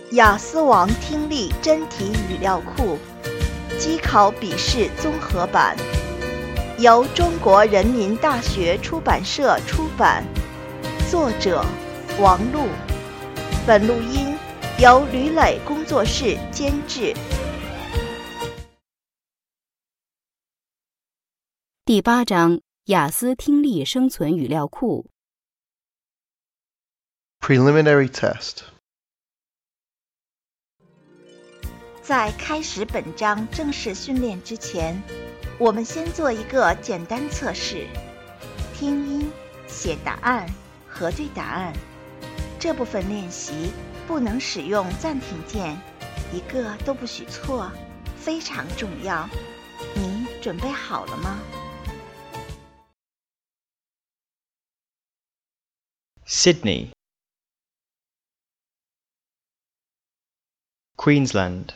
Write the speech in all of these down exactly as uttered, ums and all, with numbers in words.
雅思王听力真题语料库机考笔试综合版，由中国人民大学出版社出版，作者王璐。本录音由吕磊工作室监制。 第八章雅思听力生存语料库 Preliminary test. 在开始本章正式训练之前，我们先做一个简单测试：听音、写答案、核对答案。这部分练习不能使用暂停键，一个都不许错，非常重要。你准备好了吗？ Sydney, Queensland,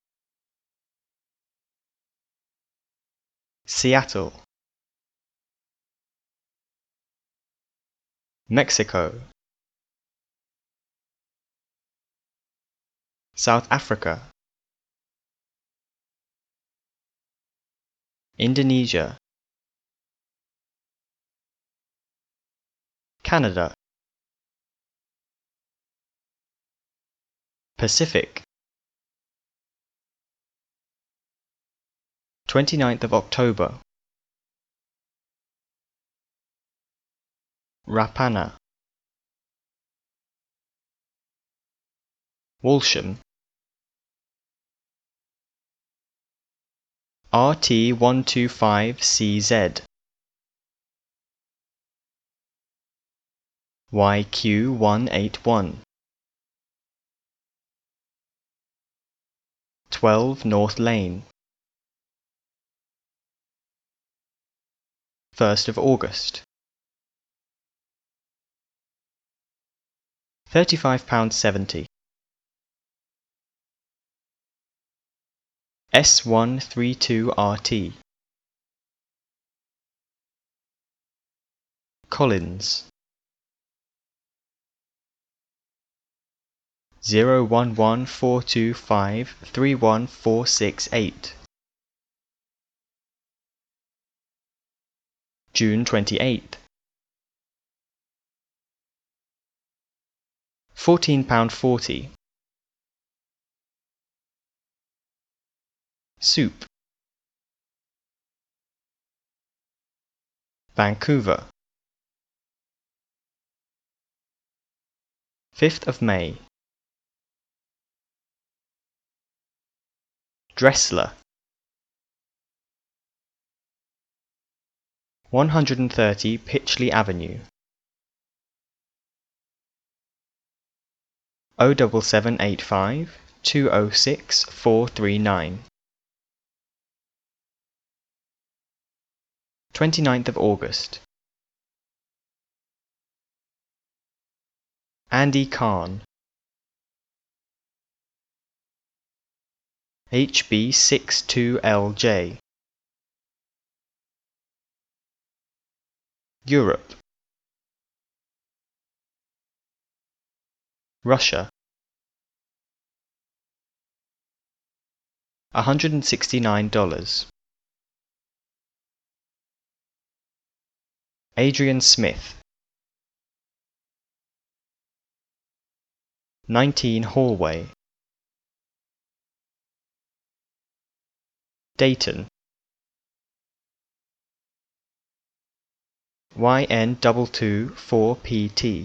Seattle, Mexico, South Africa, Indonesia, Canada, Pacific. twenty-ninth of October, Rapana, Walsham, R T one two five C Z, Y Q one eight one, twelve North Lane, first of August, thirty-five pounds seventy, S one three two R T, Collins, zero one one four two five three one four six eight, June twenty-eighth, fourteen pounds forty, Soup, Vancouver, fifth of May, Dressler, one hundred thirty Pitchley Avenue, O seven seven eight five two oh six four three nine, twenty-ninth of August, Andy Khan, H B six two L J, Europe, Russia, one hundred sixty-nine dollars, Adrian Smith, nineteen Hallway, Dayton, Y N two two four P T,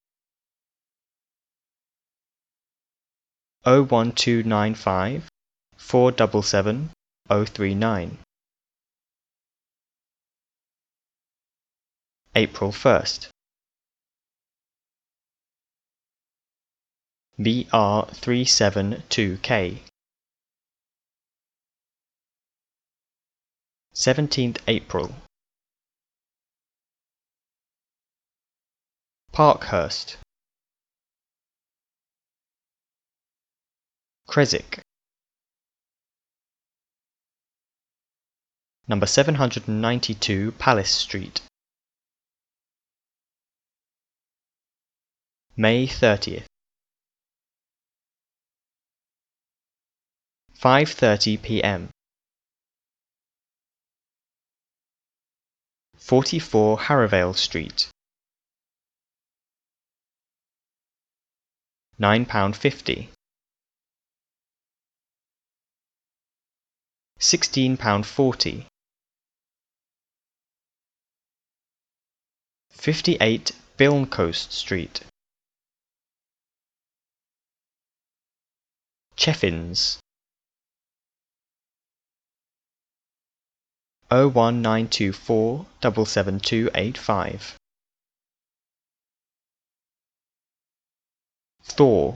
O one two nine five four seven seven oh three nine, April first, V R three seven two K, seventeenth April, Parkhurst, Creswick, number seven hundred ninety-two Palace Street, May thirtieth. five thirty p m forty-four Harrowvale Street, nine pounds fifty. sixteen pounds forty. fifty-eight Bilmcoast Street, Cheffins, oh one nine two four seven seven two eight five. Thor,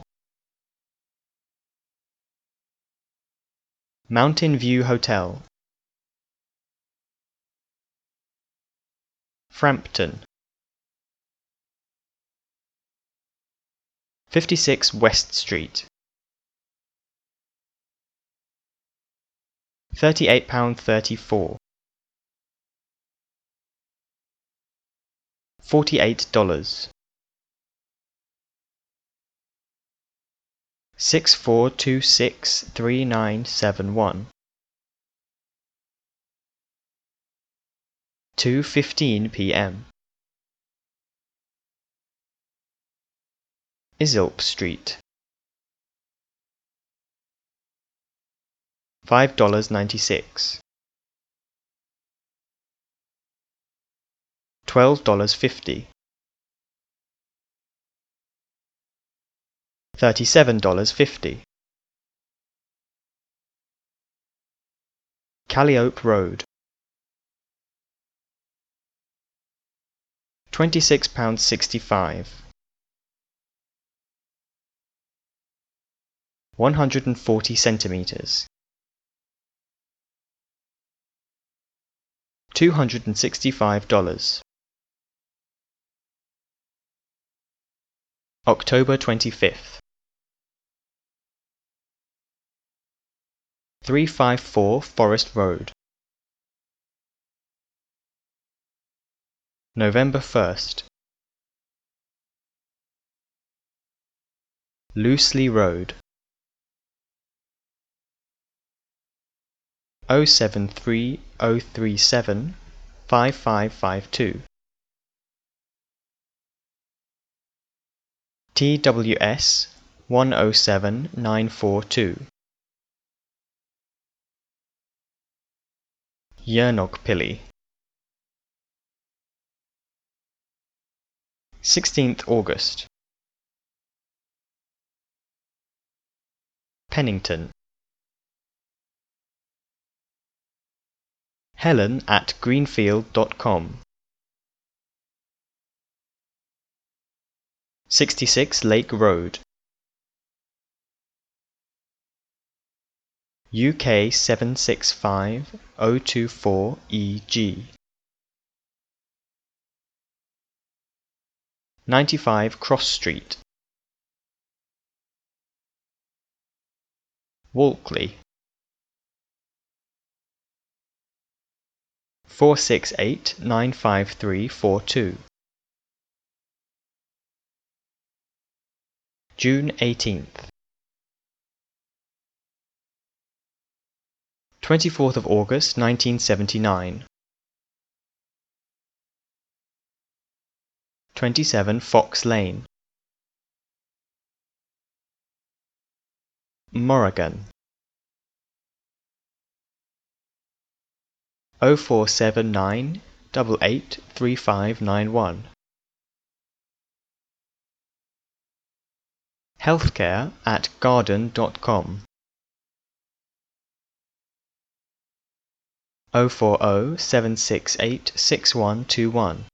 Mountain View Hotel, Frampton, fifty-six West Street, thirty-eight pounds thirty-four. forty-eight dollars. six four two six three nine seven one. two fifteen p m Islip Street, five dollars and ninety-six cents. twelve dollars and fifty cents. thirty-seven dollars and fifty cents. Calliope Road, twenty-six pounds sixty-five. one hundred forty centimeters, two hundred sixty-five dollars. October twenty-fifth. three fifty-four Forest Road, November first. Loosely Road, oh seven three oh three seven five five five two. T W S one oh seven nine four two. Yernogpilly, sixteenth August. Pennington, Helen at greenfield dot com. sixty-six Lake Road, U K seven six five oh two four E G. ninety-five Cross Street, Walkley, four six eight nine five three four two. June eighteenth. twenty-fourth of August nineteen seventy-nine. twenty-seven Fox Lane, Morrigan, oh four seven nine eight eight three five nine one. Healthcare at garden dot com. oh four oh seven six eight six one two one.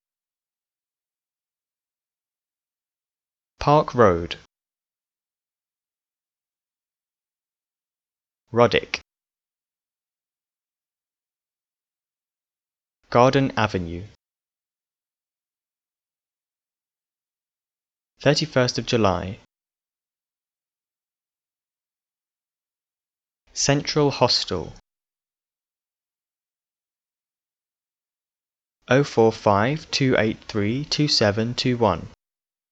Park Road, Roddick, Garden Avenue, thirty-first of July. Central Hostel, oh four five two eight three two seven two one.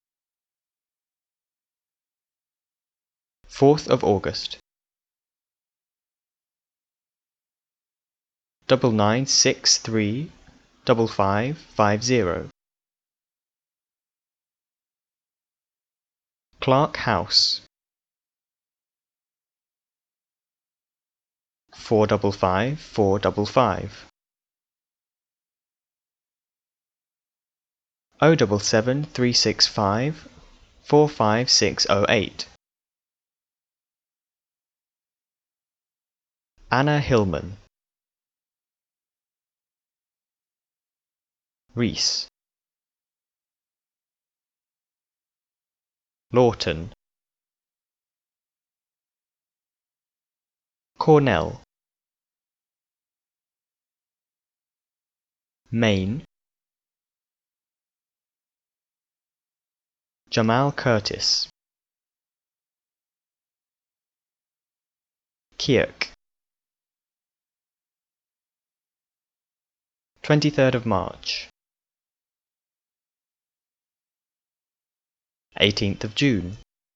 fourth of August. double nine six three double five five zero. Clark House, four double five four double five. O double seven three six five four five six oh eight. Anna Hillman. Reese. Lawton. Cornell. Maine. Jamal Curtis. Kirk. twenty-third of March. eighteenth of June.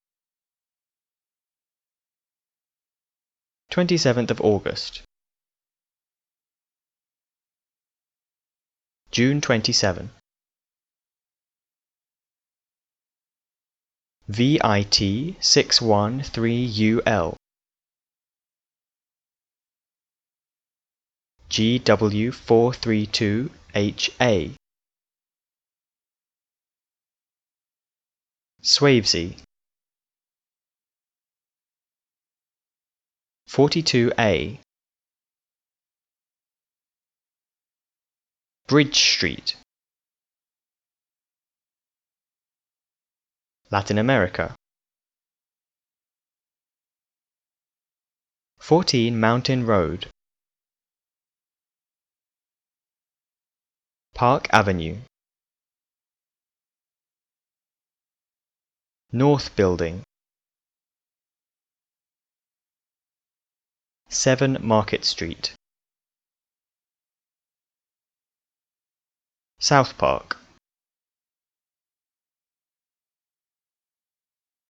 twenty-seventh of August. June twenty-seventh. V I T six one three U L. G W four three two H A. Swavesey. forty-two A. Bridge Street. Latin America. fourteen Mountain Road. Park Avenue. North Building. seven Market Street. South Park.